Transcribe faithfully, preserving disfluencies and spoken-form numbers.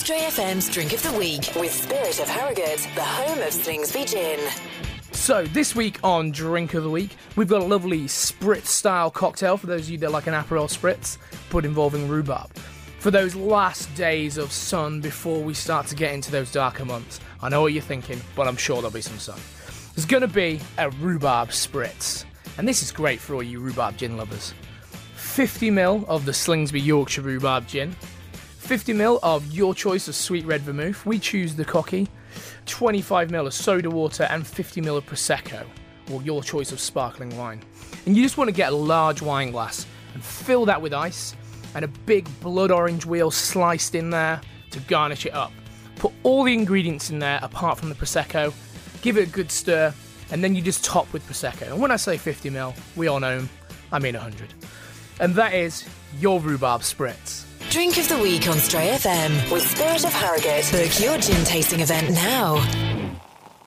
Stray F M's Drink of the Week with Spirit of Harrogate, the home of Slingsby Gin. So, this week on Drink of the Week, we've got a lovely spritz-style cocktail for those of you that like an Aperol spritz, but involving rhubarb. For those last days of sun before we start to get into those darker months, I know what you're thinking, but I'm sure there'll be some sun. There's going to be a rhubarb spritz, and this is great for all you rhubarb gin lovers. fifty milliliters of the Slingsby Yorkshire Rhubarb Gin, fifty milliliters of your choice of sweet red vermouth, we choose the Cocky, twenty-five milliliters of soda water, and fifty milliliters of Prosecco, or your choice of sparkling wine. And you just want to get a large wine glass and fill that with ice, and a big blood orange wheel sliced in there to garnish it up. Put all the ingredients in there apart from the Prosecco, give it a good stir, and then you just top with Prosecco. And when I say fifty milliliters, we all know I mean one hundred. And that is your rhubarb spritz. Drink of the Week on Stray F M with Spirit of Harrogate. Book your gin tasting event now.